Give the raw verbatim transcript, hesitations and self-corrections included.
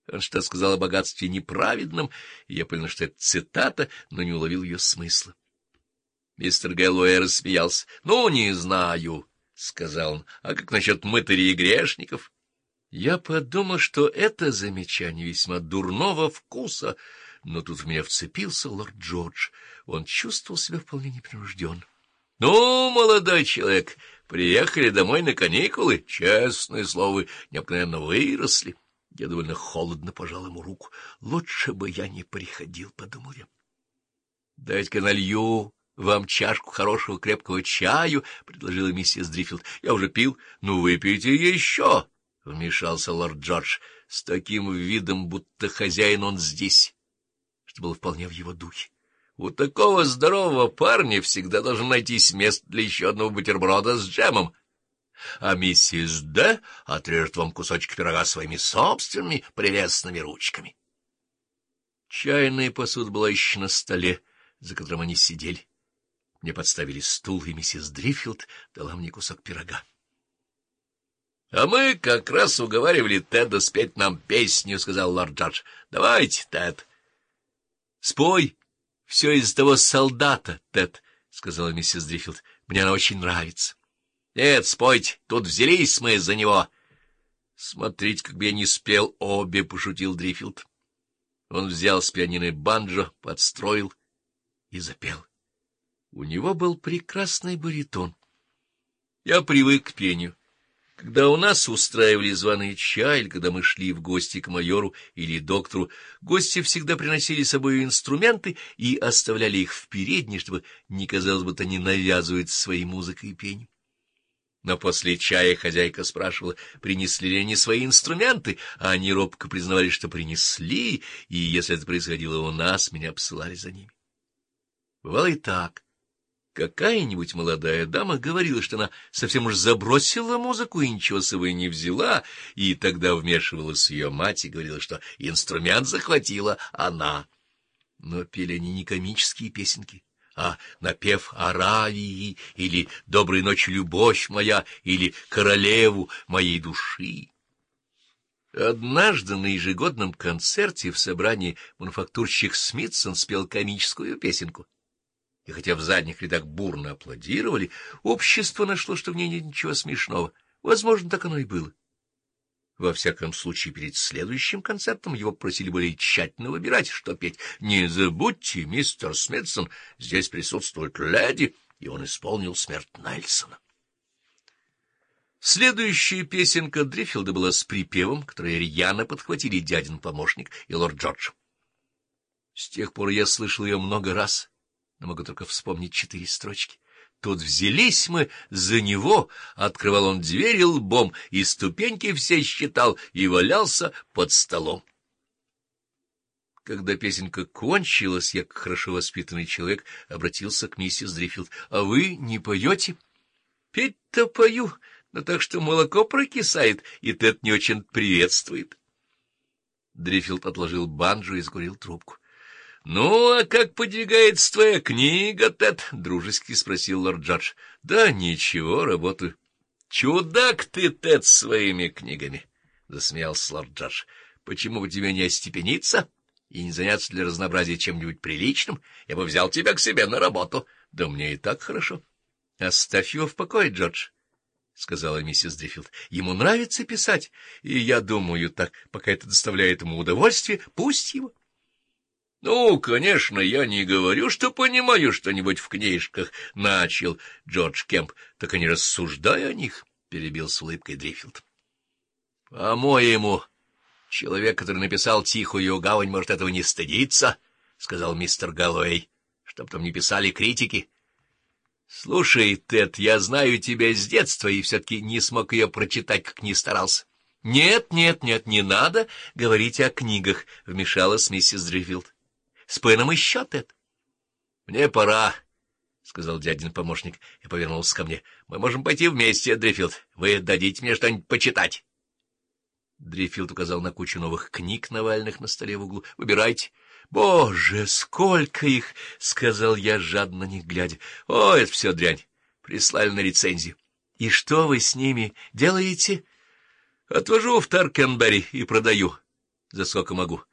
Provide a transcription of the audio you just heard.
Он что сказал о богатстве неправедном, и я понял, что это цитата, но не уловил ее смысла. Мистер Гэллоуэй рассмеялся. — Ну, не знаю, — сказал он. — А как насчет мытарей и грешников? Я подумал, что это замечание весьма дурного вкуса, но тут в меня вцепился лорд Джордж. Он чувствовал себя вполне непринужденно. — Ну, молодой человек, приехали домой на каникулы. Честное слово, вы необыкновенно выросли. Я довольно холодно пожал ему руку. — Лучше бы я не приходил, — подумал я. — Дайте-ка налью вам чашку хорошего крепкого чаю, — предложила миссис Дриффилд. — Я уже пил. — Ну, выпейте еще, — вмешался лорд Джордж, с таким видом, будто хозяин он здесь, что было вполне в его духе. У такого здорового парня всегда должен найтись место для еще одного бутерброда с джемом. А миссис Д. отрежет вам кусочек пирога своими собственными прелестными ручками. Чайная посуда была еще на столе, за которым они сидели. Мне подставили стул, и миссис Дриффилд дала мне кусок пирога. — А мы как раз уговаривали Теда спеть нам песню, — сказал лорд Джордж. — Давайте, Тед. — Спой все из того солдата, Тед, — сказала миссис Дриффилд. — Мне она очень нравится. — Нет, спойте, тут взялись мы за него. — Смотрите, как бы я не спел обе, — пошутил Дриффилд. Он взял с пианино банджо, подстроил и запел. У него был прекрасный баритон. Я привык к пению. Когда у нас устраивали званый чай, или когда мы шли в гости к майору или доктору, гости всегда приносили с собой инструменты и оставляли их в передней, чтобы не казалось, будто они навязывают своей музыкой и пением. Но после чая хозяйка спрашивала, принесли ли они свои инструменты, а они робко признавали, что принесли, и если это происходило у нас, меня посылали за ними. Бывало и так. Какая-нибудь молодая дама говорила, что она совсем уж забросила музыку и ничего с собой не взяла, и тогда вмешивалась ее мать и говорила, что инструмент захватила она. Но пели они не комические песенки, а напев Аравии или «Доброй ночи, любовь моя» или «Королеву моей души». Однажды на ежегодном концерте в собрании мануфактурщик Смитсон спел комическую песенку. И хотя в задних рядах бурно аплодировали, общество нашло, что в ней нет ничего смешного. Возможно, так оно и было. Во всяком случае, перед следующим концертом его просили более тщательно выбирать, что петь. «Не забудьте, мистер Смитсон, здесь присутствует леди», и он исполнил «Смерть Нельсона». Следующая песенка Дриффилда была с припевом, который рьяно подхватили дядин помощник и лорд Джордж. С тех пор я слышал ее много раз, но могу только вспомнить четыре строчки. Тут взялись мы за него, открывал он двери лбом, и ступеньки все считал, и валялся под столом. Когда песенка кончилась, я, как хорошо воспитанный человек, обратился к миссис Дриффилд. — А вы не поете? — Петь-то пою, но так что молоко прокисает, и Тед не очень приветствует. Дриффилд отложил банджо и сгорел трубку. — Ну, а как подвигается твоя книга, Тед? — дружески спросил лорд Джордж. — Да ничего, работаю. — Чудак ты, Тед, своими книгами! — засмеялся лорд Джордж. — Почему бы тебе не остепениться и не заняться для разнообразия чем-нибудь приличным? Я бы взял тебя к себе на работу. Да мне и так хорошо. — Оставь его в покое, Джордж, — сказала миссис Дриффилд. — Ему нравится писать, и я думаю, так, пока это доставляет ему удовольствие, пусть его. — Ну, конечно, я не говорю, что понимаю что-нибудь в книжках, — начал Джордж Кемп. — Так и не рассуждай о них, — перебил с улыбкой Дриффилд. — По-моему, человек, который написал «Тихую гавань», может этого не стыдиться, — сказал мистер Гэллоуэй, — чтоб там не писали критики. — Слушай, Тед, я знаю тебя с детства и все-таки не смог ее прочитать, как ни старался. — Нет, нет, нет, не надо говорить о книгах, — вмешалась миссис Дриффилд. — С Пеном еще, Тед. — Мне пора, — сказал дядин помощник и повернулся ко мне. — Мы можем пойти вместе, Дриффилд. Вы дадите мне что-нибудь почитать. Дриффилд указал на кучу новых книг, наваленных на столе в углу. — Выбирайте. — Боже, сколько их! — сказал я, жадно на них глядя. — О, это все дрянь. Прислали на рецензию. — И что вы с ними делаете? — Отвожу в Таркенберри и продаю. за сколько могу.